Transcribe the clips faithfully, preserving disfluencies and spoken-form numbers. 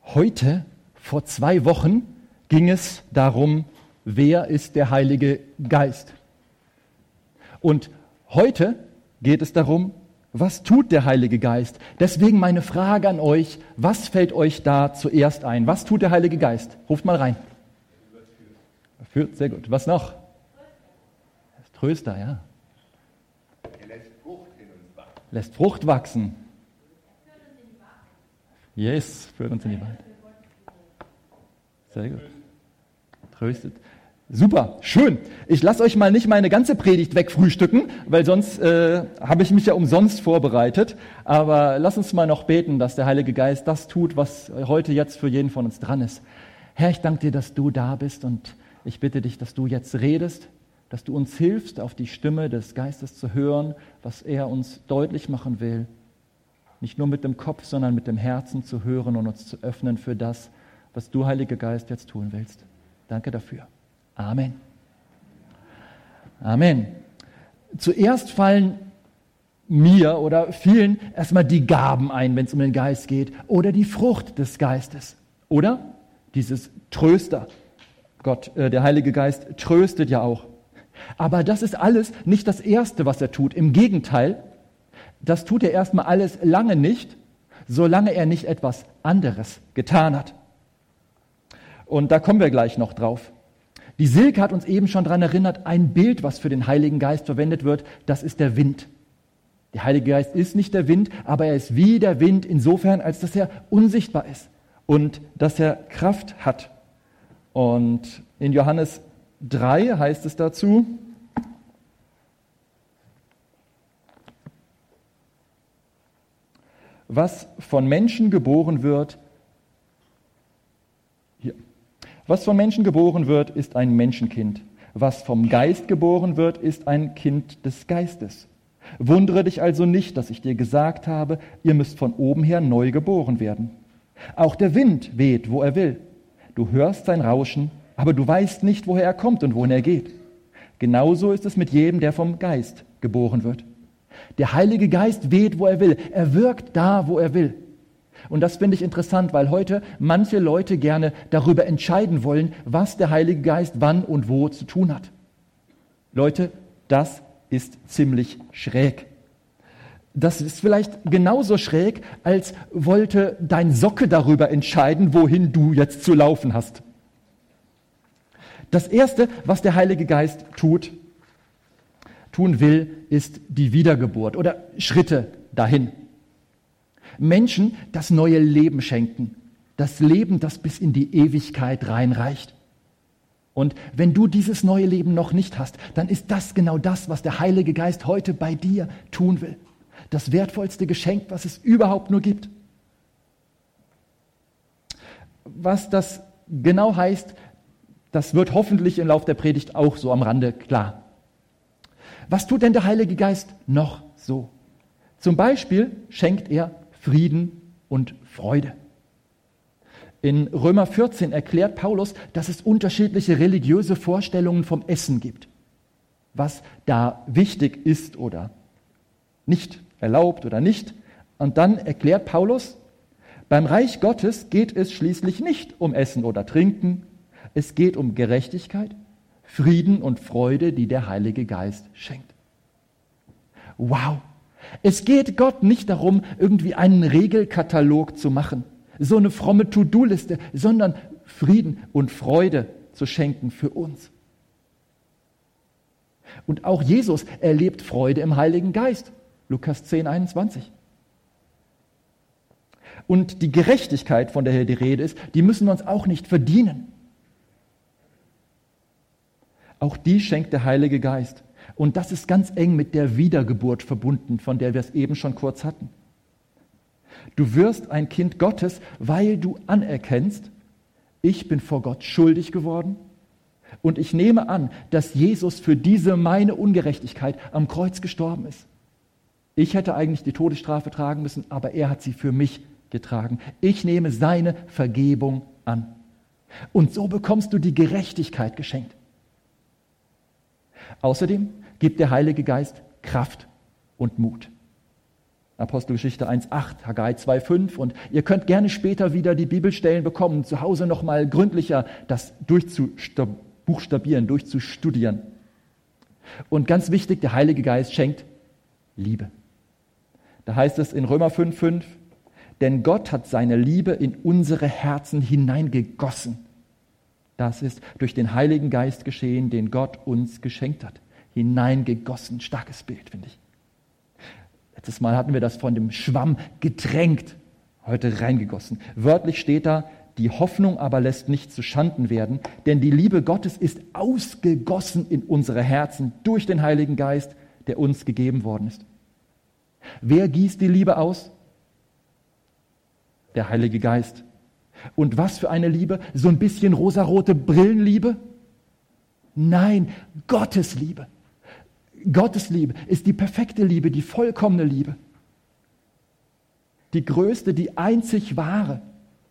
Heute, vor zwei Wochen, ging es darum, wer ist der Heilige Geist? Und heute geht es darum, was tut der Heilige Geist? Deswegen meine Frage an euch, was fällt euch da zuerst ein? Was tut der Heilige Geist? Ruft mal rein. Führt, sehr gut. Was noch? Tröster, ja. Er lässt Frucht in uns wachsen. Lässt Frucht wachsen. Yes, führt uns in die Wahrheit. Sehr gut. Tröstet. Super, schön. Ich lasse euch mal nicht meine ganze Predigt wegfrühstücken, weil sonst äh, habe ich mich ja umsonst vorbereitet. Aber lass uns mal noch beten, dass der Heilige Geist das tut, was heute jetzt für jeden von uns dran ist. Herr, ich danke dir, dass du da bist und ich bitte dich, dass du jetzt redest, dass du uns hilfst, auf die Stimme des Geistes zu hören, was er uns deutlich machen will. Nicht nur mit dem Kopf, sondern mit dem Herzen zu hören und uns zu öffnen für das, was du, Heiliger Geist, jetzt tun willst. Danke dafür. Amen. Amen. Zuerst fallen mir oder vielen erstmal die Gaben ein, wenn es um den Geist geht, oder die Frucht des Geistes, oder dieses Tröster. Gott, äh, der Heilige Geist tröstet ja auch. Aber das ist alles nicht das Erste, was er tut. Im Gegenteil, das tut er erstmal alles lange nicht, solange er nicht etwas anderes getan hat. Und da kommen wir gleich noch drauf. Die Silke hat uns eben schon daran erinnert, ein Bild, was für den Heiligen Geist verwendet wird, das ist der Wind. Der Heilige Geist ist nicht der Wind, aber er ist wie der Wind insofern, als dass er unsichtbar ist und dass er Kraft hat. Und in Johannes drei heißt es dazu, was von Menschen geboren wird, hier, was von Menschen geboren wird, ist ein Menschenkind. Was vom Geist geboren wird, ist ein Kind des Geistes. Wundere dich also nicht, dass ich dir gesagt habe, ihr müsst von oben her neu geboren werden. Auch der Wind weht, wo er will. Du hörst sein Rauschen, aber du weißt nicht, woher er kommt und wohin er geht. Genauso ist es mit jedem, der vom Geist geboren wird. Der Heilige Geist weht, wo er will. Er wirkt da, wo er will. Und das finde ich interessant, weil heute manche Leute gerne darüber entscheiden wollen, was der Heilige Geist wann und wo zu tun hat. Leute, das ist ziemlich schräg. Das ist vielleicht genauso schräg, als wollte dein Socke darüber entscheiden, wohin du jetzt zu laufen hast. Das Erste, was der Heilige Geist tut, tun will, ist die Wiedergeburt oder Schritte dahin. Menschen das neue Leben schenken. Das Leben, das bis in die Ewigkeit reinreicht. Und wenn du dieses neue Leben noch nicht hast, dann ist das genau das, was der Heilige Geist heute bei dir tun will. Das wertvollste Geschenk, was es überhaupt nur gibt. Was das genau heißt, das wird hoffentlich im Laufe der Predigt auch so am Rande klar. Was tut denn der Heilige Geist noch so? Zum Beispiel schenkt er Frieden und Freude. In Römer vierzehn erklärt Paulus, dass es unterschiedliche religiöse Vorstellungen vom Essen gibt, was da wichtig ist oder nicht, erlaubt oder nicht. Und dann erklärt Paulus, beim Reich Gottes geht es schließlich nicht um Essen oder Trinken, es geht um Gerechtigkeit, Frieden und Freude, die der Heilige Geist schenkt. Wow! Es geht Gott nicht darum, irgendwie einen Regelkatalog zu machen, so eine fromme To-Do-Liste, sondern Frieden und Freude zu schenken für uns. Und auch Jesus erlebt Freude im Heiligen Geist. Lukas zehn, einundzwanzig. Und die Gerechtigkeit, von der hier die Rede ist, die müssen wir uns auch nicht verdienen. Auch die schenkt der Heilige Geist. Und das ist ganz eng mit der Wiedergeburt verbunden, von der wir es eben schon kurz hatten. Du wirst ein Kind Gottes, weil du anerkennst, ich bin vor Gott schuldig geworden und ich nehme an, dass Jesus für diese meine Ungerechtigkeit am Kreuz gestorben ist. Ich hätte eigentlich die Todesstrafe tragen müssen, aber er hat sie für mich getragen. Ich nehme seine Vergebung an. Und so bekommst du die Gerechtigkeit geschenkt. Außerdem gibt der Heilige Geist Kraft und Mut. Apostelgeschichte eins acht, Haggai zwei fünf. Und ihr könnt gerne später wieder die Bibelstellen bekommen, zu Hause nochmal gründlicher das durchzubuchstabieren, durchzustudieren. Und ganz wichtig, der Heilige Geist schenkt Liebe. Da heißt es in Römer fünf fünf, denn Gott hat seine Liebe in unsere Herzen hineingegossen. Das ist durch den Heiligen Geist geschehen, den Gott uns geschenkt hat. Hineingegossen, starkes Bild, finde ich. Letztes Mal hatten wir das von dem Schwamm getränkt, heute reingegossen. Wörtlich steht da, die Hoffnung aber lässt nicht zu Schanden werden, denn die Liebe Gottes ist ausgegossen in unsere Herzen durch den Heiligen Geist, der uns gegeben worden ist. Wer gießt die Liebe aus? Der Heilige Geist. Und was für eine Liebe? So ein bisschen rosarote Brillenliebe? Nein, Gottes Liebe. Gottes Liebe ist die perfekte Liebe, die vollkommene Liebe. Die größte, die einzig wahre.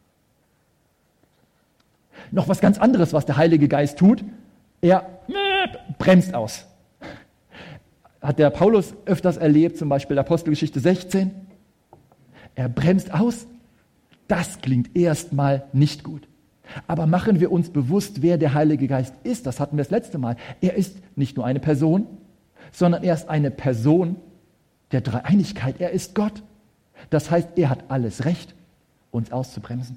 Noch was ganz anderes, was der Heilige Geist tut. Er bremst aus. Hat der Paulus öfters erlebt, zum Beispiel Apostelgeschichte sechzehn. Er bremst aus. Das klingt erstmal nicht gut. Aber machen wir uns bewusst, wer der Heilige Geist ist. Das hatten wir das letzte Mal. Er ist nicht nur eine Person, sondern er ist eine Person der Dreieinigkeit. Er ist Gott. Das heißt, er hat alles Recht, uns auszubremsen.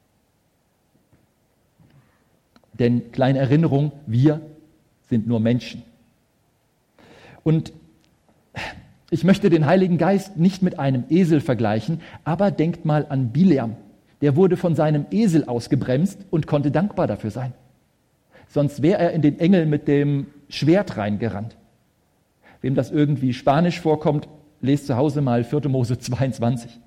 Denn, kleine Erinnerung, wir sind nur Menschen. Und ich möchte den Heiligen Geist nicht mit einem Esel vergleichen, aber denkt mal an Bileam. Der wurde von seinem Esel ausgebremst und konnte dankbar dafür sein. Sonst wäre er in den Engel mit dem Schwert reingerannt. Wem das irgendwie Spanisch vorkommt, lest zu Hause mal vierte Mose zweiundzwanzig.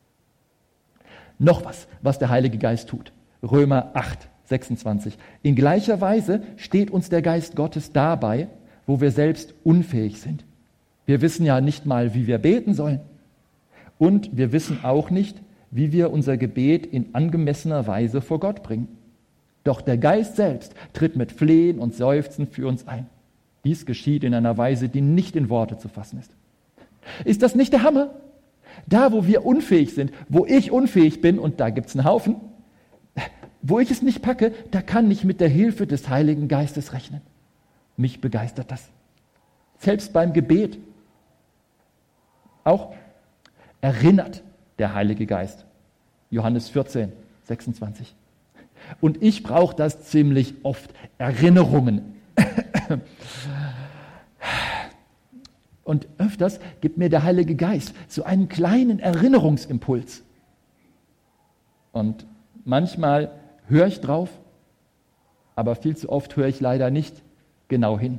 Noch was, was der Heilige Geist tut. Römer acht sechsundzwanzig. In gleicher Weise steht uns der Geist Gottes dabei, wo wir selbst unfähig sind. Wir wissen ja nicht mal, wie wir beten sollen. Und wir wissen auch nicht, wie wir unser Gebet in angemessener Weise vor Gott bringen. Doch der Geist selbst tritt mit Flehen und Seufzen für uns ein. Dies geschieht in einer Weise, die nicht in Worte zu fassen ist. Ist das nicht der Hammer? Da, wo wir unfähig sind, wo ich unfähig bin, und da gibt es einen Haufen, wo ich es nicht packe, da kann ich mit der Hilfe des Heiligen Geistes rechnen. Mich begeistert das. Selbst beim Gebet. Auch erinnert der Heilige Geist. Johannes vierzehn sechsundzwanzig. Und ich brauche das ziemlich oft. Erinnerungen. Und öfters gibt mir der Heilige Geist so einen kleinen Erinnerungsimpuls. Und manchmal höre ich drauf, aber viel zu oft höre ich leider nicht genau hin.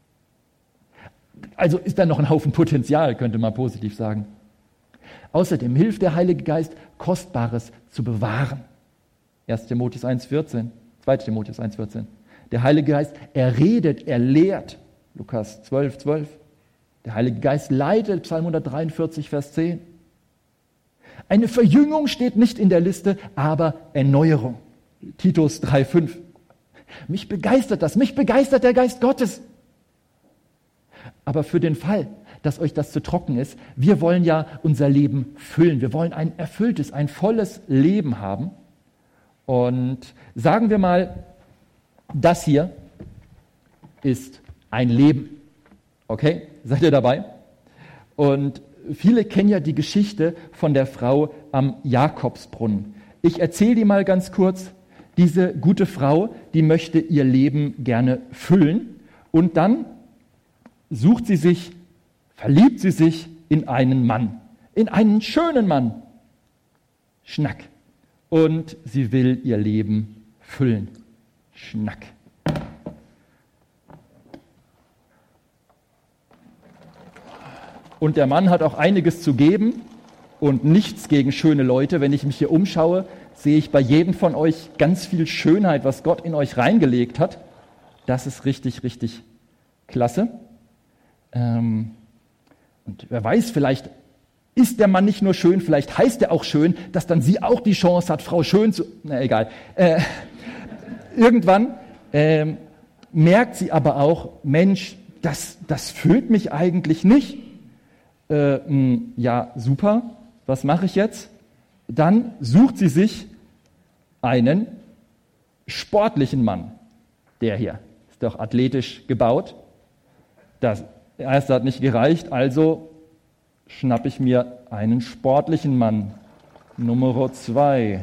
Also ist da noch ein Haufen Potenzial, könnte man positiv sagen. Außerdem hilft der Heilige Geist, Kostbares zu bewahren. erster Timotheus eins vierzehn, zweiter Timotheus eins vierzehn. Der Heilige Geist, er redet, er lehrt. Lukas zwölf zwölf. Der Heilige Geist leitet, Psalm hundertdreiundvierzig, Vers zehn. Eine Verjüngung steht nicht in der Liste, aber Erneuerung. Titus drei fünf. Mich begeistert das, mich begeistert der Geist Gottes. Aber für den Fall, dass euch das zu trocken ist, wir wollen ja unser Leben füllen. Wir wollen ein erfülltes, ein volles Leben haben. Und sagen wir mal, das hier ist ein Leben. Okay, seid ihr dabei? Und viele kennen ja die Geschichte von der Frau am Jakobsbrunnen. Ich erzähle die mal ganz kurz. Diese gute Frau, die möchte ihr Leben gerne füllen und dann sucht sie sich, verliebt sie sich in einen Mann, in einen schönen Mann. Schnack. Und sie will ihr Leben füllen. Schnack. Und der Mann hat auch einiges zu geben und nichts gegen schöne Leute. Wenn ich mich hier umschaue, sehe ich bei jedem von euch ganz viel Schönheit, was Gott in euch reingelegt hat. Das ist richtig, richtig klasse. Ähm, und wer weiß, vielleicht ist der Mann nicht nur schön, vielleicht heißt er auch schön, dass dann sie auch die Chance hat, Frau schön zu... Na egal. Äh, irgendwann äh, merkt sie aber auch, Mensch, das, das füllt mich eigentlich nicht. äh, mh, ja, super, was mache ich jetzt? Dann sucht sie sich einen sportlichen Mann. Der hier ist doch athletisch gebaut. Das erste hat nicht gereicht, also schnappe ich mir einen sportlichen Mann. Nummer zwei.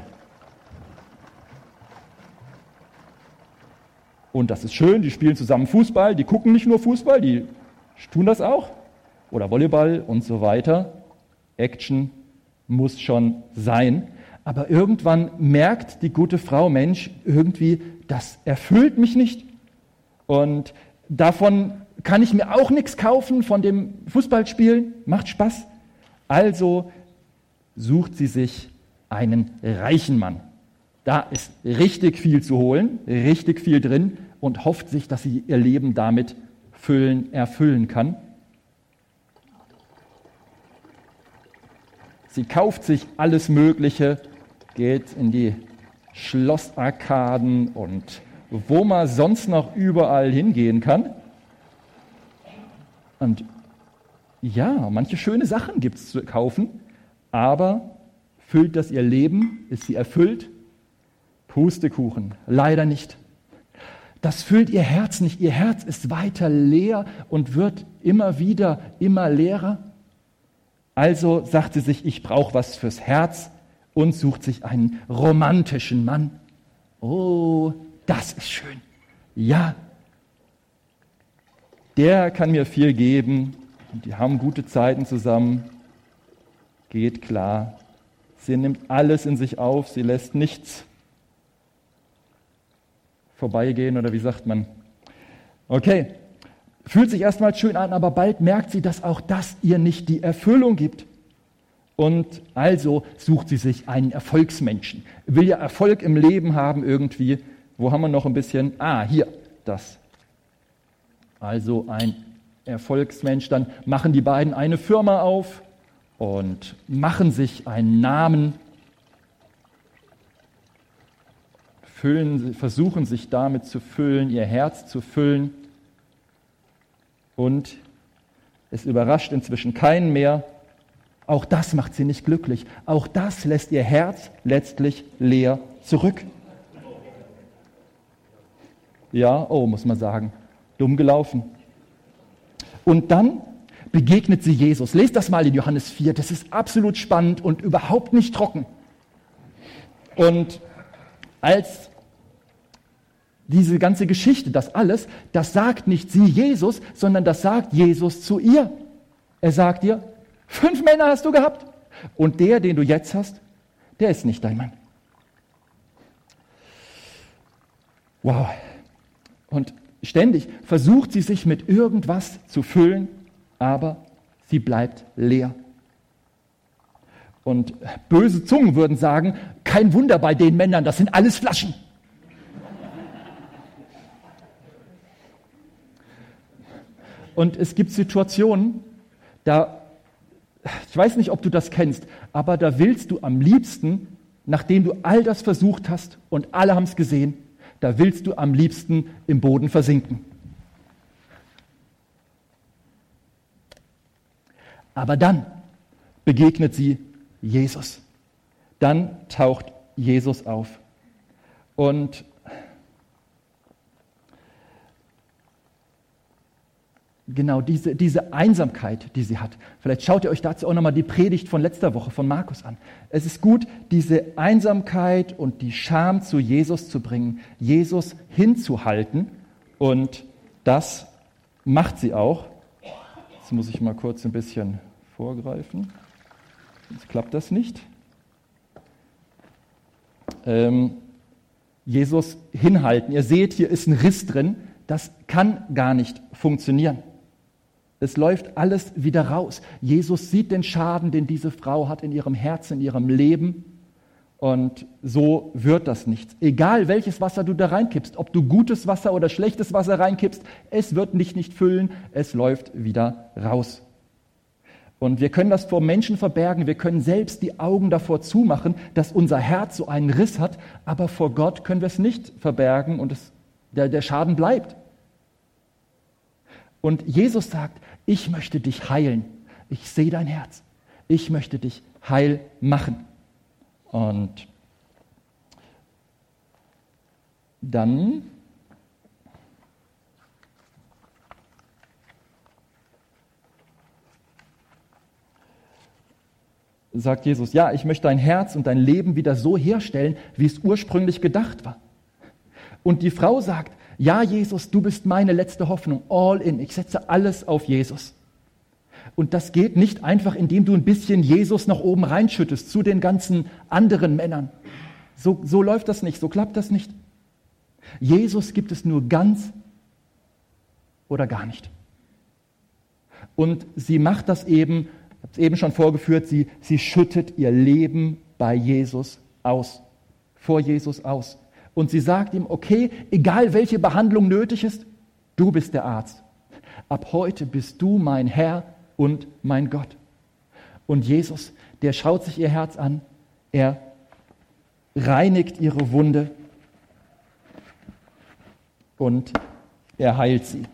Und das ist schön, die spielen zusammen Fußball, die gucken nicht nur Fußball, die tun das auch. Oder Volleyball und so weiter. Action muss schon sein. Aber irgendwann merkt die gute Frau, Mensch, irgendwie, das erfüllt mich nicht. Und davon kann ich mir auch nichts kaufen, von dem Fußballspielen. Macht Spaß. Also sucht sie sich einen reichen Mann. Da ist richtig viel zu holen, richtig viel drin und hofft sich, dass sie ihr Leben damit füllen, erfüllen kann. Sie kauft sich alles Mögliche, geht in die Schlossarkaden und wo man sonst noch überall hingehen kann. Und ja, manche schöne Sachen gibt es zu kaufen, aber füllt das ihr Leben? Ist sie erfüllt? Pustekuchen, leider nicht. Das füllt ihr Herz nicht. Ihr Herz ist weiter leer und wird immer wieder immer leerer. Also sagt sie sich, ich brauche was fürs Herz und sucht sich einen romantischen Mann. Oh, das ist schön. Ja, der kann mir viel geben. Und die haben gute Zeiten zusammen. Geht klar. Sie nimmt alles in sich auf. Sie lässt nichts vorbeigehen, oder wie sagt man? Okay, fühlt sich erstmal schön an, aber bald merkt sie, dass auch das ihr nicht die Erfüllung gibt. Und also sucht sie sich einen Erfolgsmenschen. Will ja Erfolg im Leben haben irgendwie. Wo haben wir noch ein bisschen? Ah, hier, das. Also ein Erfolgsmensch. Dann machen die beiden eine Firma auf und machen sich einen Namen. Füllen, versuchen sich damit zu füllen, ihr Herz zu füllen. Und es überrascht inzwischen keinen mehr. Auch das macht sie nicht glücklich. Auch das lässt ihr Herz letztlich leer zurück. Ja, oh, muss man sagen, dumm gelaufen. Und dann begegnet sie Jesus. Lest das mal in Johannes vier, das ist absolut spannend und überhaupt nicht trocken. Und als diese ganze Geschichte, das alles, das sagt nicht sie Jesus, sondern das sagt Jesus zu ihr. Er sagt ihr, fünf Männer hast du gehabt und der, den du jetzt hast, der ist nicht dein Mann. Wow. Und ständig versucht sie sich mit irgendwas zu füllen, aber sie bleibt leer. Und böse Zungen würden sagen, kein Wunder bei den Männern, das sind alles Flaschen. Und es gibt Situationen, da, ich weiß nicht, ob du das kennst, aber da willst du am liebsten, nachdem du all das versucht hast und alle haben es gesehen, da willst du am liebsten im Boden versinken. Aber dann begegnet sie Jesus. Dann taucht Jesus auf. Und genau diese, diese Einsamkeit, die sie hat. Vielleicht schaut ihr euch dazu auch nochmal die Predigt von letzter Woche von Markus an. Es ist gut, diese Einsamkeit und die Scham zu Jesus zu bringen, Jesus hinzuhalten. Und das macht sie auch. Jetzt muss ich mal kurz ein bisschen vorgreifen. Jetzt klappt das nicht. Ähm, Jesus hinhalten. Ihr seht, hier ist ein Riss drin. Das kann gar nicht funktionieren. Es läuft alles wieder raus. Jesus sieht den Schaden, den diese Frau hat in ihrem Herzen, in ihrem Leben. Und so wird das nichts. Egal welches Wasser du da reinkippst, ob du gutes Wasser oder schlechtes Wasser reinkippst, es wird dich nicht füllen, es läuft wieder raus. Und wir können das vor Menschen verbergen, wir können selbst die Augen davor zumachen, dass unser Herz so einen Riss hat, aber vor Gott können wir es nicht verbergen und es, der, der Schaden bleibt. Und Jesus sagt, ich möchte dich heilen. Ich sehe dein Herz. Ich möchte dich heil machen. Und dann sagt Jesus, ja, ich möchte dein Herz und dein Leben wieder so herstellen, wie es ursprünglich gedacht war. Und die Frau sagt, ja, Jesus, du bist meine letzte Hoffnung, all in. Ich setze alles auf Jesus. Und das geht nicht einfach, indem du ein bisschen Jesus nach oben reinschüttest zu den ganzen anderen Männern. So, so läuft das nicht, so klappt das nicht. Jesus gibt es nur ganz oder gar nicht. Und sie macht das eben, ich habe es eben schon vorgeführt, sie, sie schüttet ihr Leben bei Jesus aus, vor Jesus aus. Und sie sagt ihm, okay, egal welche Behandlung nötig ist, du bist der Arzt. Ab heute bist du mein Herr und mein Gott. Und Jesus, der schaut sich ihr Herz an, er reinigt ihre Wunde und er heilt sie.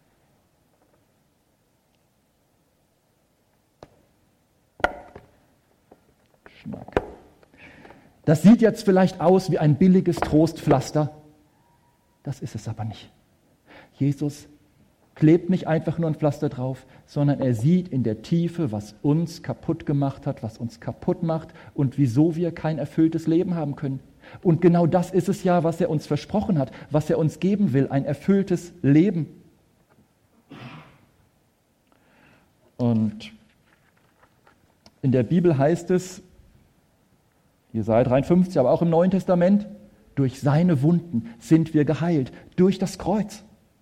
Schmack. Das sieht jetzt vielleicht aus wie ein billiges Trostpflaster. Das ist es aber nicht. Jesus klebt nicht einfach nur ein Pflaster drauf, sondern er sieht in der Tiefe, was uns kaputt gemacht hat, was uns kaputt macht und wieso wir kein erfülltes Leben haben können. Und genau das ist es ja, was er uns versprochen hat, was er uns geben will, ein erfülltes Leben. Und in der Bibel heißt es, Jesaja dreiundfünfzig, aber auch im Neuen Testament, durch seine Wunden sind wir geheilt, durch das Kreuz.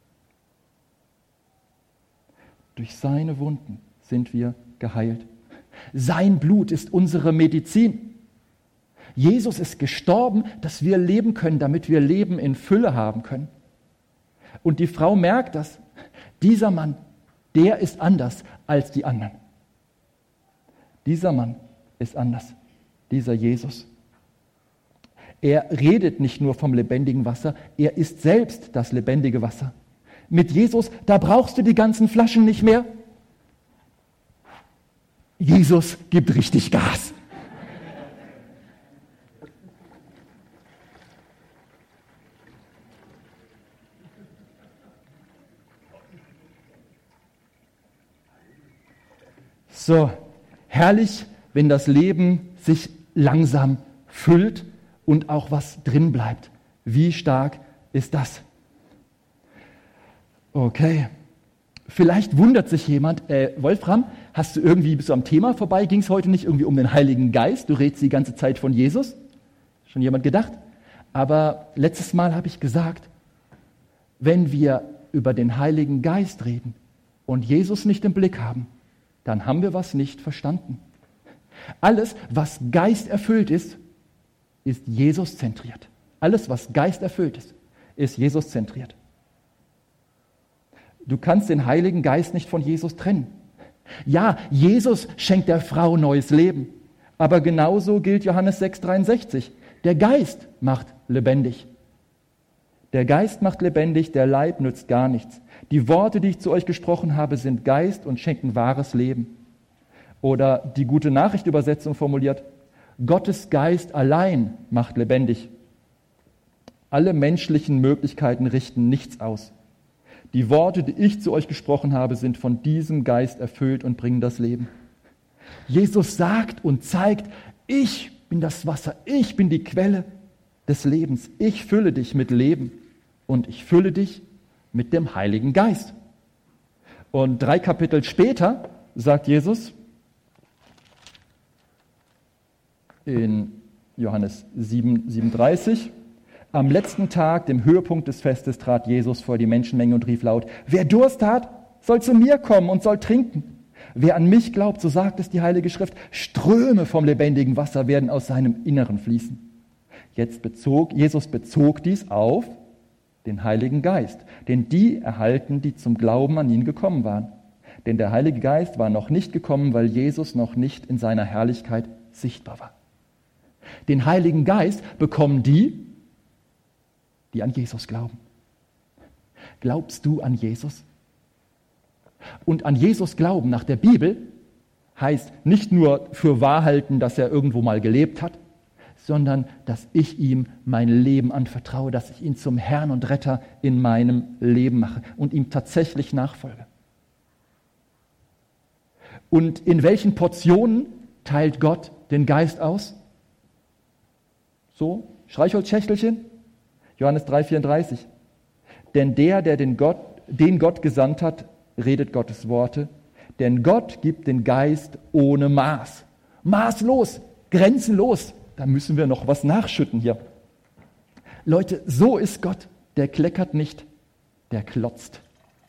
Durch seine Wunden sind wir geheilt. Sein Blut ist unsere Medizin. Jesus ist gestorben, dass wir leben können, damit wir Leben in Fülle haben können. Und die Frau merkt das. Dieser Mann, der ist anders als die anderen. Dieser Mann ist anders. Dieser Jesus. Er redet nicht nur vom lebendigen Wasser, er ist selbst das lebendige Wasser. Mit Jesus, da brauchst du die ganzen Flaschen nicht mehr. Jesus gibt richtig Gas. So, herrlich, wenn das Leben sich langsam füllt und auch was drin bleibt. Wie stark ist das? Okay, vielleicht wundert sich jemand, äh, Wolfram, hast du irgendwie, bist du am Thema vorbei? Ging es heute nicht irgendwie um den Heiligen Geist? Du redest die ganze Zeit von Jesus? Schon jemand gedacht? Aber letztes Mal habe ich gesagt, wenn wir über den Heiligen Geist reden und Jesus nicht im Blick haben, dann haben wir was nicht verstanden. Alles, was geisterfüllt ist, ist Jesus zentriert. Alles, was geisterfüllt ist, ist Jesus zentriert. Du kannst den Heiligen Geist nicht von Jesus trennen. Ja, Jesus schenkt der Frau neues Leben. Aber genauso gilt Johannes sechs dreiundsechzig. Der Geist macht lebendig. Der Geist macht lebendig, der Leib nützt gar nichts. Die Worte, die ich zu euch gesprochen habe, sind Geist und schenken wahres Leben. Oder die Gute-Nachricht-Übersetzung formuliert, Gottes Geist allein macht lebendig. Alle menschlichen Möglichkeiten richten nichts aus. Die Worte, die ich zu euch gesprochen habe, sind von diesem Geist erfüllt und bringen das Leben. Jesus sagt und zeigt, ich bin das Wasser, ich bin die Quelle des Lebens. Ich fülle dich mit Leben und ich fülle dich mit dem Heiligen Geist. Und drei Kapitel später sagt Jesus in Johannes sieben siebenunddreißig, am letzten Tag, dem Höhepunkt des Festes, trat Jesus vor die Menschenmenge und rief laut, wer Durst hat, soll zu mir kommen und soll trinken. Wer an mich glaubt, so sagt es die Heilige Schrift, Ströme vom lebendigen Wasser werden aus seinem Inneren fließen. Jetzt bezog, Jesus bezog dies auf den Heiligen Geist, den die erhalten, die zum Glauben an ihn gekommen waren. Denn der Heilige Geist war noch nicht gekommen, weil Jesus noch nicht in seiner Herrlichkeit sichtbar war. Den Heiligen Geist bekommen die, die an Jesus glauben. Glaubst du an Jesus? Und an Jesus glauben nach der Bibel heißt nicht nur für wahr halten, dass er irgendwo mal gelebt hat, sondern dass ich ihm mein Leben anvertraue, dass ich ihn zum Herrn und Retter in meinem Leben mache und ihm tatsächlich nachfolge. Und in welchen Portionen teilt Gott den Geist aus? So, Streichholzschächtelchen, Johannes drei vierunddreißig. Denn der, der den Gott, den Gott gesandt hat, redet Gottes Worte. Denn Gott gibt den Geist ohne Maß. Maßlos, grenzenlos. Da müssen wir noch was nachschütten hier. Leute, so ist Gott. Der kleckert nicht, der klotzt.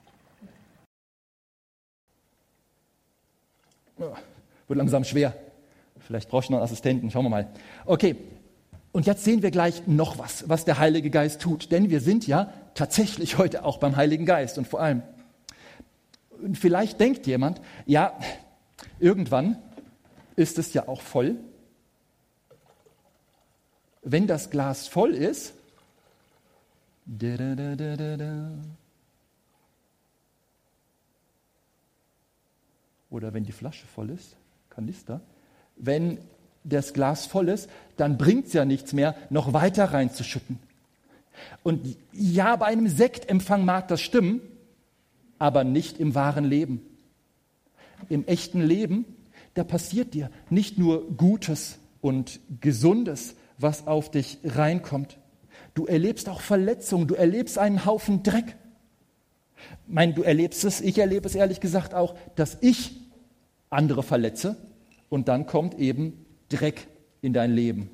Wird langsam schwer. Vielleicht brauche ich noch einen Assistenten. Schauen wir mal. Okay, und jetzt sehen wir gleich noch was, was der Heilige Geist tut. Denn wir sind ja tatsächlich heute auch beim Heiligen Geist. Und vor allem, vielleicht denkt jemand, ja, irgendwann ist es ja auch voll. Wenn das Glas voll ist, da, da, da, da, da, oder wenn die Flasche voll ist, Kanister, wenn das Glas voll ist, dann bringt es ja nichts mehr, noch weiter reinzuschütten. Und ja, bei einem Sektempfang mag das stimmen, aber nicht im wahren Leben. Im echten Leben, da passiert dir nicht nur Gutes und Gesundes, was auf dich reinkommt. Du erlebst auch Verletzungen, du erlebst einen Haufen Dreck. Ich meine, du erlebst es, ich erlebe es ehrlich gesagt auch, dass ich andere verletze und dann kommt eben Dreck in dein Leben.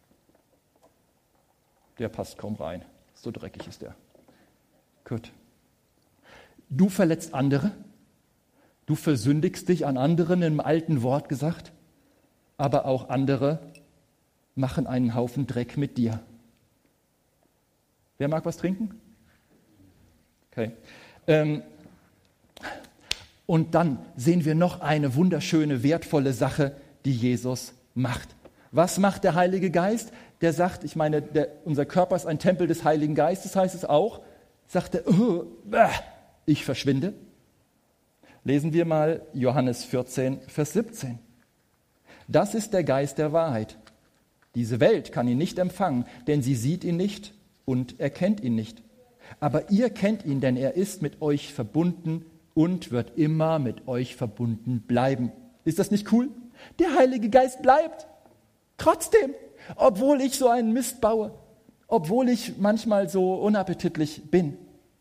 Der passt kaum rein, so dreckig ist der. Gut. Du verletzt andere, du versündigst dich an anderen, im alten Wort gesagt, aber auch andere machen einen Haufen Dreck mit dir. Wer mag was trinken? Okay. Ähm, und dann sehen wir noch eine wunderschöne, wertvolle Sache, die Jesus macht. Was macht der Heilige Geist? Der sagt, ich meine, der, unser Körper ist ein Tempel des Heiligen Geistes, heißt es auch. Sagt er, oh, äh, ich verschwinde. Lesen wir mal Johannes vierzehn, Vers siebzehn. Das ist der Geist der Wahrheit. Diese Welt kann ihn nicht empfangen, denn sie sieht ihn nicht und erkennt ihn nicht. Aber ihr kennt ihn, denn er ist mit euch verbunden und wird immer mit euch verbunden bleiben. Ist das nicht cool? Der Heilige Geist bleibt. Trotzdem, obwohl ich so einen Mist baue, obwohl ich manchmal so unappetitlich bin.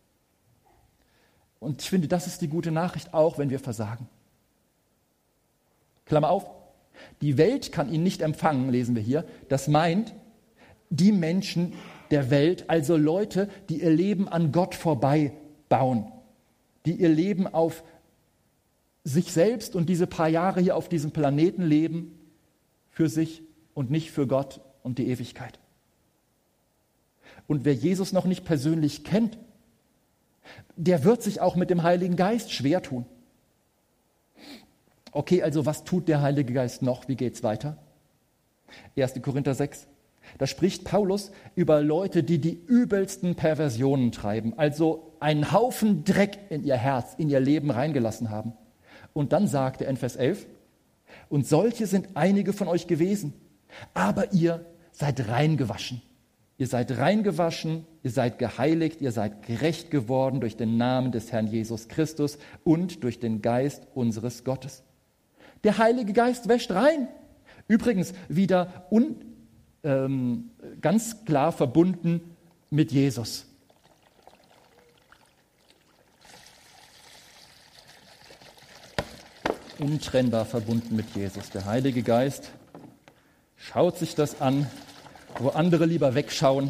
Und ich finde, das ist die gute Nachricht, auch wenn wir versagen. Klammer auf. Die Welt kann ihn nicht empfangen, lesen wir hier. Das meint, die Menschen der Welt, also Leute, die ihr Leben an Gott vorbei bauen, die ihr Leben auf sich selbst und diese paar Jahre hier auf diesem Planeten leben, für sich und nicht für Gott und die Ewigkeit. Und wer Jesus noch nicht persönlich kennt, der wird sich auch mit dem Heiligen Geist schwer tun. Okay, also was tut der Heilige Geist noch? Wie geht's weiter? erster Korinther sechs. Da spricht Paulus über Leute, die die übelsten Perversionen treiben, also einen Haufen Dreck in ihr Herz, in ihr Leben reingelassen haben. Und dann sagt er in Vers elf, und solche sind einige von euch gewesen, aber ihr seid rein gewaschen. Ihr seid rein gewaschen, ihr seid geheiligt, ihr seid gerecht geworden durch den Namen des Herrn Jesus Christus und durch den Geist unseres Gottes. Der Heilige Geist wäscht rein. Übrigens wieder un, ähm, ganz klar verbunden mit Jesus. Untrennbar verbunden mit Jesus. Der Heilige Geist schaut sich das an, wo andere lieber wegschauen.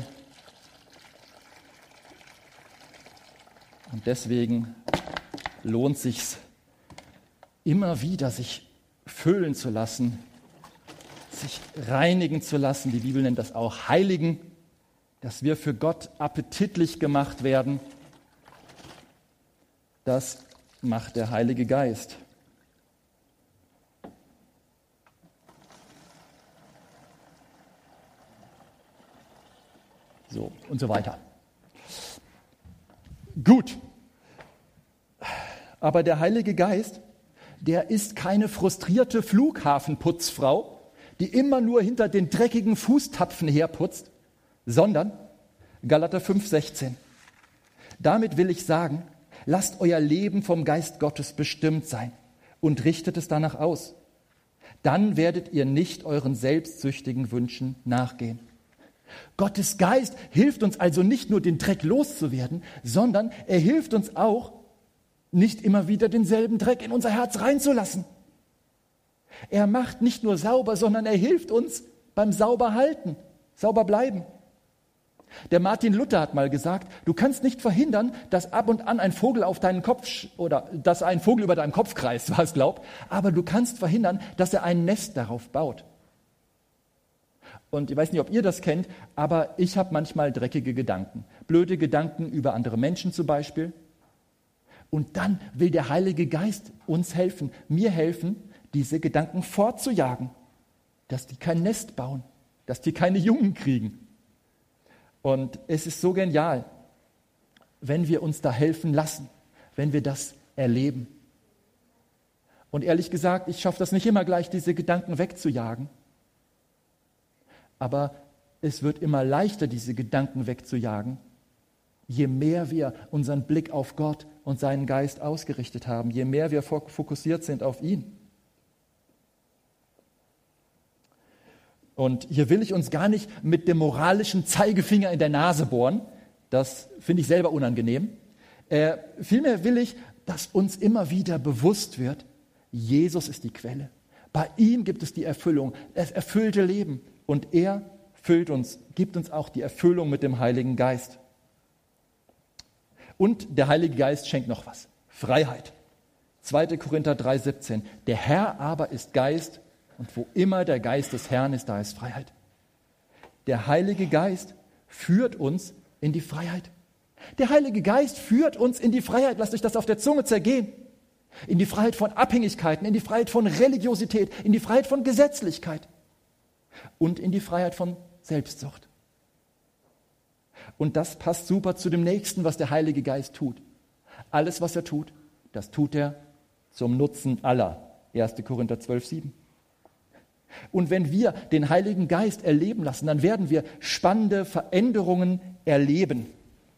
Und deswegen lohnt es sich immer wieder, sich füllen zu lassen, sich reinigen zu lassen. Die Bibel nennt das auch Heiligen, dass wir für Gott appetitlich gemacht werden. Das macht der Heilige Geist. So und so weiter. Gut. Aber der Heilige Geist, der ist keine frustrierte Flughafenputzfrau, die immer nur hinter den dreckigen Fußtapfen herputzt, sondern Galater fünf sechzehn. Damit will ich sagen, lasst euer Leben vom Geist Gottes bestimmt sein und richtet es danach aus. Dann werdet ihr nicht euren selbstsüchtigen Wünschen nachgehen. Gottes Geist hilft uns also nicht nur, den Dreck loszuwerden, sondern er hilft uns auch, nicht immer wieder denselben Dreck in unser Herz reinzulassen. Er macht nicht nur sauber, sondern er hilft uns beim Sauberhalten, sauber bleiben. Der Martin Luther hat mal gesagt, du kannst nicht verhindern, dass ab und an ein Vogel auf deinen Kopf sch- oder dass ein Vogel über deinem Kopf kreist, was glaub, aber du kannst verhindern, dass er ein Nest darauf baut. Und ich weiß nicht, ob ihr das kennt, aber ich habe manchmal dreckige Gedanken, blöde Gedanken über andere Menschen zum Beispiel. Und dann will der Heilige Geist uns helfen, mir helfen, diese Gedanken fortzujagen, dass die kein Nest bauen, dass die keine Jungen kriegen. Und es ist so genial, wenn wir uns da helfen lassen, wenn wir das erleben. Und ehrlich gesagt, ich schaffe das nicht immer gleich, diese Gedanken wegzujagen. Aber es wird immer leichter, diese Gedanken wegzujagen, je mehr wir unseren Blick auf Gott und seinen Geist ausgerichtet haben, je mehr wir fokussiert sind auf ihn. Und hier will ich uns gar nicht mit dem moralischen Zeigefinger in der Nase bohren. Das finde ich selber unangenehm. Äh, vielmehr will ich, dass uns immer wieder bewusst wird, Jesus ist die Quelle. Bei ihm gibt es die Erfüllung, das erfüllte Leben. Und er füllt uns, gibt uns auch die Erfüllung mit dem Heiligen Geist. Und der Heilige Geist schenkt noch was. Freiheit. zweiter Korinther drei siebzehn. Der Herr aber ist Geist, und wo immer der Geist des Herrn ist, da ist Freiheit. Der Heilige Geist führt uns in die Freiheit. Der Heilige Geist führt uns in die Freiheit. Lasst euch das auf der Zunge zergehen. In die Freiheit von Abhängigkeiten, in die Freiheit von Religiosität, in die Freiheit von Gesetzlichkeit und in die Freiheit von Selbstsucht. Und das passt super zu dem Nächsten, was der Heilige Geist tut. Alles, was er tut, das tut er zum Nutzen aller. erster Korinther zwölf sieben. Und wenn wir den Heiligen Geist erleben lassen, dann werden wir spannende Veränderungen erleben.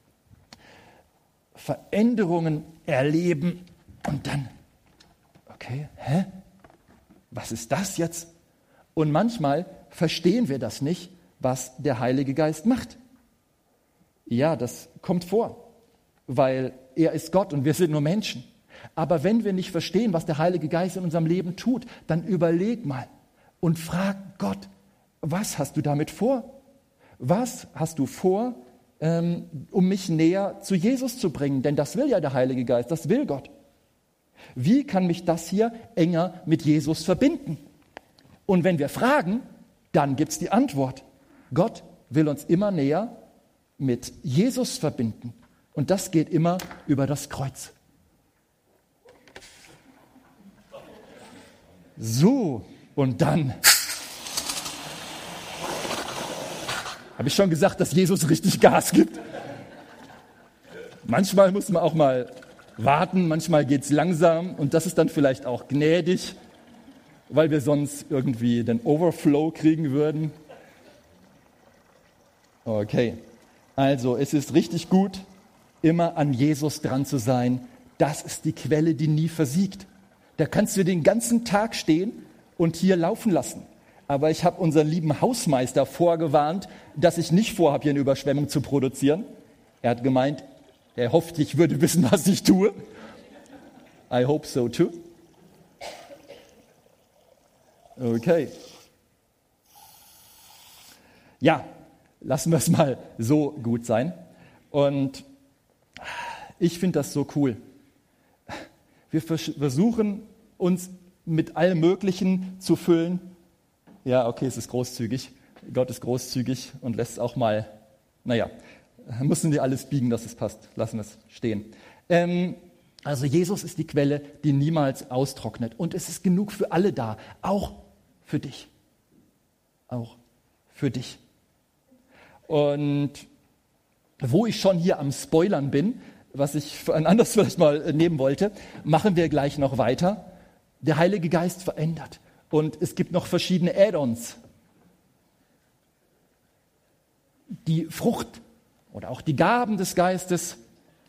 Veränderungen erleben und dann, okay, hä? Was ist das jetzt? Und manchmal verstehen wir das nicht, was der Heilige Geist macht. Ja, das kommt vor, weil er ist Gott und wir sind nur Menschen. Aber wenn wir nicht verstehen, was der Heilige Geist in unserem Leben tut, dann überleg mal und frag Gott, was hast du damit vor? Was hast du vor, ähm, um mich näher zu Jesus zu bringen? Denn das will ja der Heilige Geist, das will Gott. Wie kann mich das hier enger mit Jesus verbinden? Und wenn wir fragen, dann gibt es die Antwort. Gott will uns immer näher mit Jesus verbinden. Und das geht immer über das Kreuz. So, und dann habe ich schon gesagt, dass Jesus richtig Gas gibt. Manchmal muss man auch mal warten, manchmal geht es langsam und das ist dann vielleicht auch gnädig, weil wir sonst irgendwie den Overflow kriegen würden. Okay, also es ist richtig gut, immer an Jesus dran zu sein. Das ist die Quelle, die nie versiegt. Da kannst du den ganzen Tag stehen und hier laufen lassen. Aber ich habe unseren lieben Hausmeister vorgewarnt, dass ich nicht vorhabe, hier eine Überschwemmung zu produzieren. Er hat gemeint, er hofft, ich würde wissen, was ich tue. I hope so too. Okay. Ja, lassen wir es mal so gut sein. Und ich finde das so cool. Wir versuchen uns mit allem Möglichen zu füllen. Ja, okay, es ist großzügig. Gott ist großzügig und lässt auch mal, naja, müssen wir alles biegen, dass es passt. Lassen wir es stehen. Ähm, also Jesus ist die Quelle, die niemals austrocknet. Und es ist genug für alle da, auch für dich. Auch für dich. Und wo ich schon hier am Spoilern bin, was ich für ein anderes vielleicht mal nehmen wollte, machen wir gleich noch weiter. Der Heilige Geist verändert. Und es gibt noch verschiedene Add-ons. Die Frucht oder auch die Gaben des Geistes.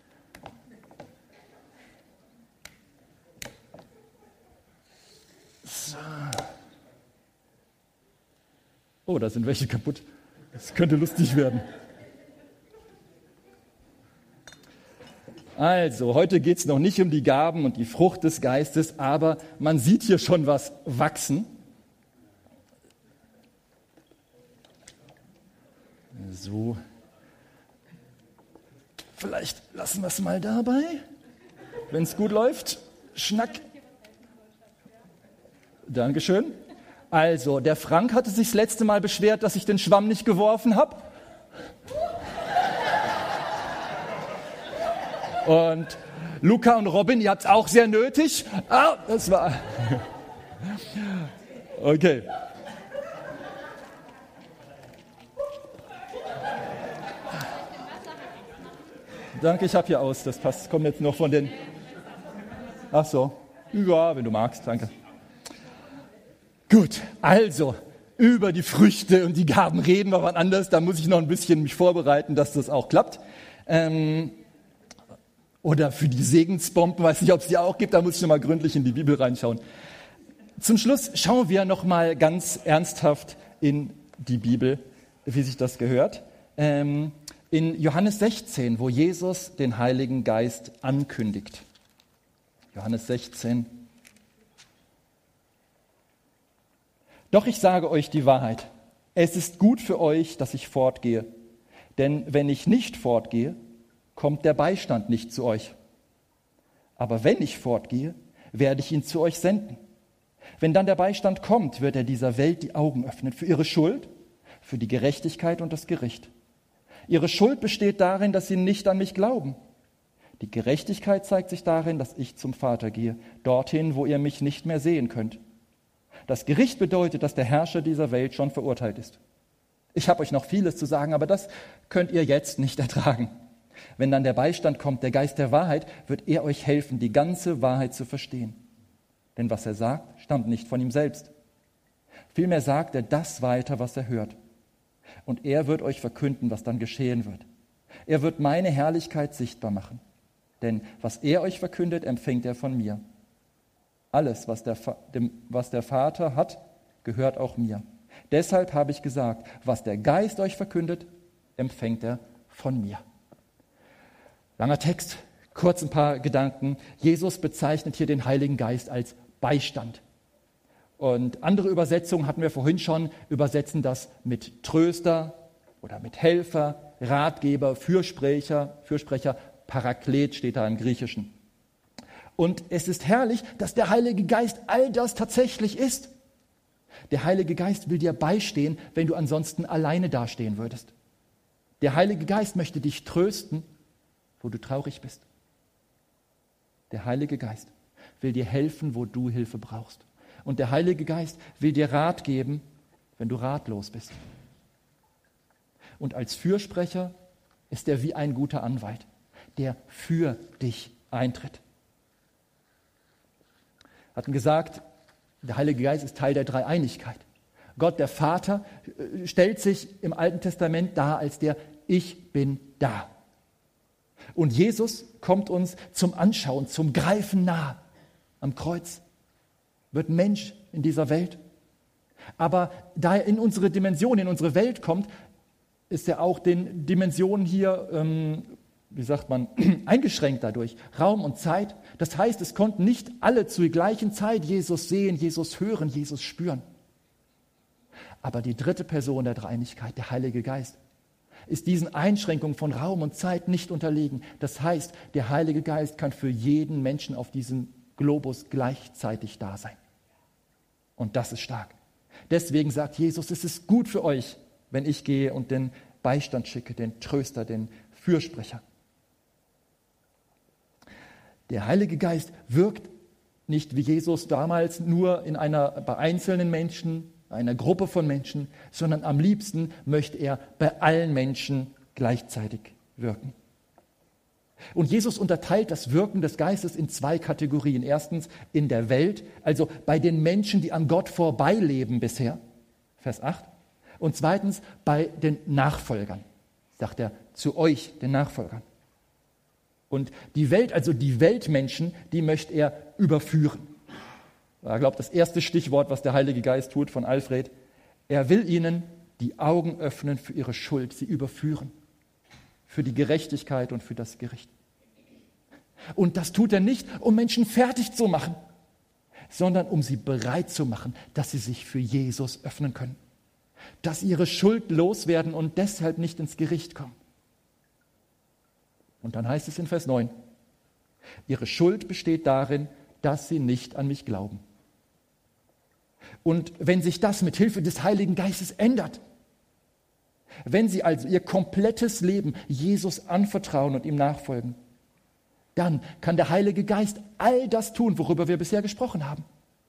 So. Oh, da sind welche kaputt. Das könnte lustig werden. Also, heute geht es noch nicht um die Gaben und die Frucht des Geistes, aber man sieht hier schon was wachsen. So. Vielleicht lassen wir es mal dabei, wenn es gut läuft. Schnack. Dankeschön. Also, der Frank hatte sich das letzte Mal beschwert, dass ich den Schwamm nicht geworfen habe. Und Luca und Robin, ihr habt es auch sehr nötig. Ah, das war... Okay. Danke, ich habe hier aus. Das passt. Kommt jetzt noch von den... Ach so. Ja, wenn du magst. Danke. Gut, also über die Früchte und die Gaben reden wir wann anders. Da muss ich noch ein bisschen mich vorbereiten, dass das auch klappt. Ähm... Oder für die Segensbomben, weiß nicht, ob es die auch gibt, da muss ich noch mal gründlich in die Bibel reinschauen. Zum Schluss schauen wir noch mal ganz ernsthaft in die Bibel, wie sich das gehört. Ähm, in Johannes sechzehn, wo Jesus den Heiligen Geist ankündigt. Johannes sechzehn. Doch ich sage euch die Wahrheit. Es ist gut für euch, dass ich fortgehe. Denn wenn ich nicht fortgehe, kommt der Beistand nicht zu euch. Aber wenn ich fortgehe, werde ich ihn zu euch senden. Wenn dann der Beistand kommt, wird er dieser Welt die Augen öffnen für ihre Schuld, für die Gerechtigkeit und das Gericht. Ihre Schuld besteht darin, dass sie nicht an mich glauben. Die Gerechtigkeit zeigt sich darin, dass ich zum Vater gehe, dorthin, wo ihr mich nicht mehr sehen könnt. Das Gericht bedeutet, dass der Herrscher dieser Welt schon verurteilt ist. Ich habe euch noch vieles zu sagen, aber das könnt ihr jetzt nicht ertragen. Wenn dann der Beistand kommt, der Geist der Wahrheit, wird er euch helfen, die ganze Wahrheit zu verstehen. Denn was er sagt, stammt nicht von ihm selbst. Vielmehr sagt er das weiter, was er hört. Und er wird euch verkünden, was dann geschehen wird. Er wird meine Herrlichkeit sichtbar machen. Denn was er euch verkündet, empfängt er von mir. Alles, was der, dem, was der Vater hat, gehört auch mir. Deshalb habe ich gesagt, was der Geist euch verkündet, empfängt er von mir. Langer Text, kurz ein paar Gedanken. Jesus bezeichnet hier den Heiligen Geist als Beistand. Und andere Übersetzungen hatten wir vorhin schon, übersetzen das mit Tröster oder mit Helfer, Ratgeber, Fürsprecher, Fürsprecher, Paraklet steht da im Griechischen. Und es ist herrlich, dass der Heilige Geist all das tatsächlich ist. Der Heilige Geist will dir beistehen, wenn du ansonsten alleine dastehen würdest. Der Heilige Geist möchte dich trösten, wo du traurig bist. Der Heilige Geist will dir helfen, wo du Hilfe brauchst. Und der Heilige Geist will dir Rat geben, wenn du ratlos bist. Und als Fürsprecher ist er wie ein guter Anwalt, der für dich eintritt. Wir hatten gesagt, der Heilige Geist ist Teil der Dreieinigkeit. Gott, der Vater, stellt sich im Alten Testament dar als der Ich bin da. Und Jesus kommt uns zum Anschauen, zum Greifen nah am Kreuz, wird Mensch in dieser Welt. Aber da er in unsere Dimension, in unsere Welt kommt, ist er auch den Dimensionen hier, ähm, wie sagt man, eingeschränkt dadurch. Raum und Zeit. Das heißt, es konnten nicht alle zur gleichen Zeit Jesus sehen, Jesus hören, Jesus spüren. Aber die dritte Person der Dreieinigkeit, der Heilige Geist, ist diesen Einschränkungen von Raum und Zeit nicht unterlegen. Das heißt, der Heilige Geist kann für jeden Menschen auf diesem Globus gleichzeitig da sein. Und das ist stark. Deswegen sagt Jesus, es ist gut für euch, wenn ich gehe und den Beistand schicke, den Tröster, den Fürsprecher. Der Heilige Geist wirkt nicht wie Jesus damals nur in einer, bei einzelnen Menschen, einer Gruppe von Menschen, sondern am liebsten möchte er bei allen Menschen gleichzeitig wirken. Und Jesus unterteilt das Wirken des Geistes in zwei Kategorien. Erstens in der Welt, also bei den Menschen, die an Gott vorbeileben bisher, Vers acht. Und zweitens bei den Nachfolgern, sagt er, zu euch, den Nachfolgern. Und die Welt, also die Weltmenschen, die möchte er überführen. Ich glaube, das erste Stichwort, was der Heilige Geist tut von Alfred, er will ihnen die Augen öffnen für ihre Schuld, sie überführen, für die Gerechtigkeit und für das Gericht. Und das tut er nicht, um Menschen fertig zu machen, sondern um sie bereit zu machen, dass sie sich für Jesus öffnen können, dass sie ihre Schuld loswerden und deshalb nicht ins Gericht kommen. Und dann heißt es in Vers neun, ihre Schuld besteht darin, dass sie nicht an mich glauben. Und wenn sich das mit Hilfe des Heiligen Geistes ändert, wenn sie also ihr komplettes Leben Jesus anvertrauen und ihm nachfolgen, dann kann der Heilige Geist all das tun, worüber wir bisher gesprochen haben.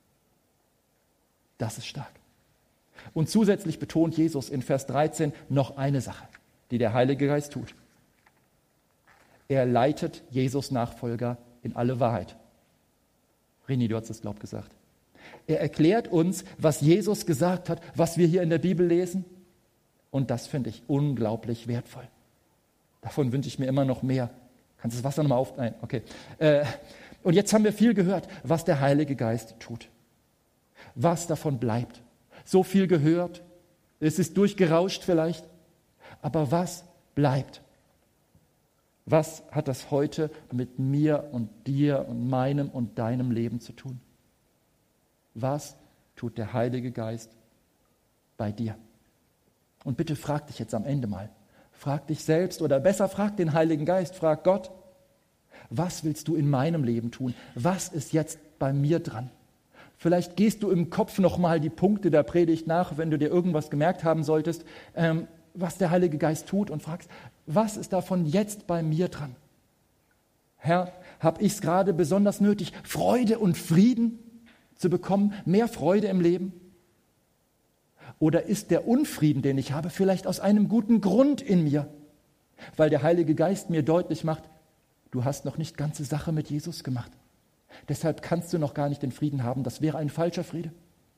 Das ist stark. Und zusätzlich betont Jesus in Vers dreizehn noch eine Sache, die der Heilige Geist tut. Er leitet Jesus Nachfolger in alle Wahrheit. Rini, du hast es, glaube ich, gesagt. Er erklärt uns, was Jesus gesagt hat, was wir hier in der Bibel lesen. Und das finde ich unglaublich wertvoll. Davon wünsche ich mir immer noch mehr. Kannst du das Wasser nochmal auf... Nein, okay. Äh, und jetzt haben wir viel gehört, was der Heilige Geist tut. Was davon bleibt. So viel gehört. Es ist durchgerauscht vielleicht. Aber was bleibt? Was hat das heute mit mir und dir und meinem und deinem Leben zu tun? Was tut der Heilige Geist bei dir? Und bitte frag dich jetzt am Ende mal. Frag dich selbst oder besser frag den Heiligen Geist, frag Gott, was willst du in meinem Leben tun? Was ist jetzt bei mir dran? Vielleicht gehst du im Kopf nochmal die Punkte der Predigt nach, wenn du dir irgendwas gemerkt haben solltest, ähm, was der Heilige Geist tut und fragst, was ist davon jetzt bei mir dran? Herr, habe ich es gerade besonders nötig, Freude und Frieden zu bekommen, mehr Freude im Leben? Oder ist der Unfrieden, den ich habe, vielleicht aus einem guten Grund in mir? Weil der Heilige Geist mir deutlich macht, du hast noch nicht ganze Sache mit Jesus gemacht. Deshalb kannst du noch gar nicht den Frieden haben. Das wäre ein falscher Friede.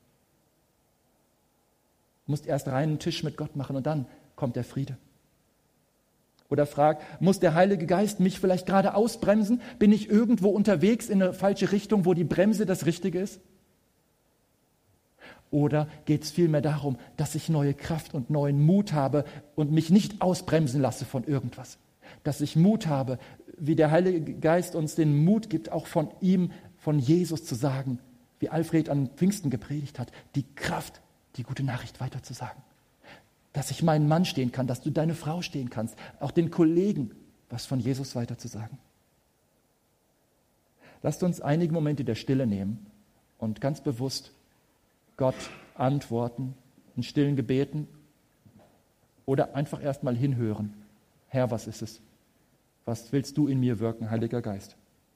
Du musst erst reinen Tisch mit Gott machen und dann kommt der Friede. Oder frag, muss der Heilige Geist mich vielleicht gerade ausbremsen? Bin ich irgendwo unterwegs in eine falsche Richtung, wo die Bremse das Richtige ist? Oder geht es vielmehr darum, dass ich neue Kraft und neuen Mut habe und mich nicht ausbremsen lasse von irgendwas? Dass ich Mut habe, wie der Heilige Geist uns den Mut gibt, auch von ihm, von Jesus zu sagen, wie Alfred an Pfingsten gepredigt hat, die Kraft, die gute Nachricht weiterzusagen. Dass ich meinen Mann stehen kann, dass du deine Frau stehen kannst, auch den Kollegen was von Jesus weiterzusagen. Lasst uns einige Momente der Stille nehmen und ganz bewusst Gott antworten in stillen Gebeten oder einfach erst mal hinhören. Herr, was ist es? Was willst du in mir wirken, Heiliger Geist?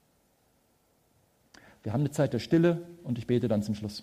Wir haben eine Zeit der Stille und ich bete dann zum Schluss.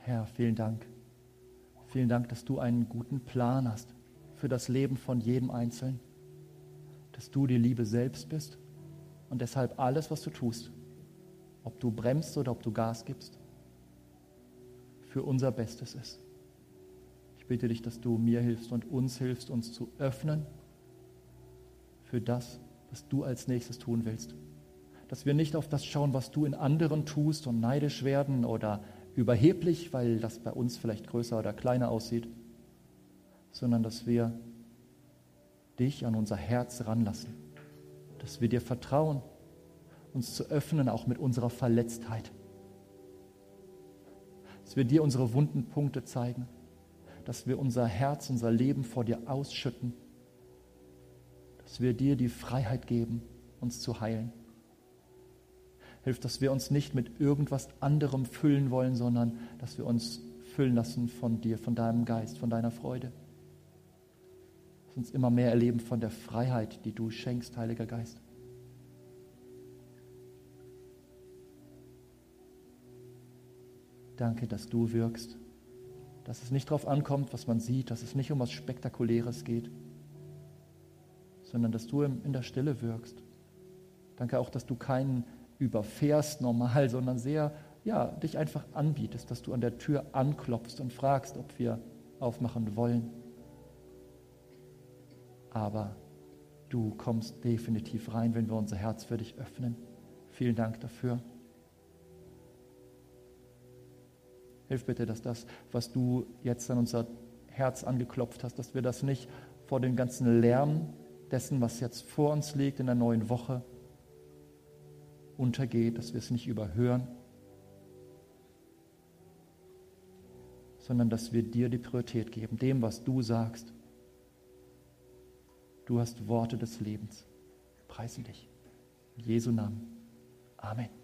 Herr, vielen Dank. Vielen Dank, dass du einen guten Plan hast für das Leben von jedem Einzelnen. Dass du die Liebe selbst bist und deshalb alles, was du tust, ob du bremst oder ob du Gas gibst, für unser Bestes ist. Ich bitte dich, dass du mir hilfst und uns hilfst, uns zu öffnen für das, was du als nächstes tun willst. Dass wir nicht auf das schauen, was du in anderen tust und neidisch werden oder überheblich, weil das bei uns vielleicht größer oder kleiner aussieht, sondern dass wir dich an unser Herz ranlassen, dass wir dir vertrauen, uns zu öffnen, auch mit unserer Verletztheit, dass wir dir unsere wunden Punkte zeigen, dass wir unser Herz, unser Leben vor dir ausschütten, dass wir dir die Freiheit geben, uns zu heilen. Hilf, dass wir uns nicht mit irgendwas anderem füllen wollen, sondern dass wir uns füllen lassen von dir, von deinem Geist, von deiner Freude. Lass uns immer mehr erleben von der Freiheit, die du schenkst, Heiliger Geist. Danke, dass du wirkst, dass es nicht darauf ankommt, was man sieht, dass es nicht um was Spektakuläres geht, sondern dass du in der Stille wirkst. Danke auch, dass du keinen überfährst normal, sondern sehr, ja, dich einfach anbietest, dass du an der Tür anklopfst und fragst, ob wir aufmachen wollen. Aber du kommst definitiv rein, wenn wir unser Herz für dich öffnen. Vielen Dank dafür. Hilf bitte, dass das, was du jetzt an unser Herz angeklopft hast, dass wir das nicht vor dem ganzen Lärm dessen, was jetzt vor uns liegt in der neuen Woche, untergeht, dass wir es nicht überhören, sondern dass wir dir die Priorität geben, dem, was du sagst. Du hast Worte des Lebens. Wir preisen dich. In Jesu Namen. Amen.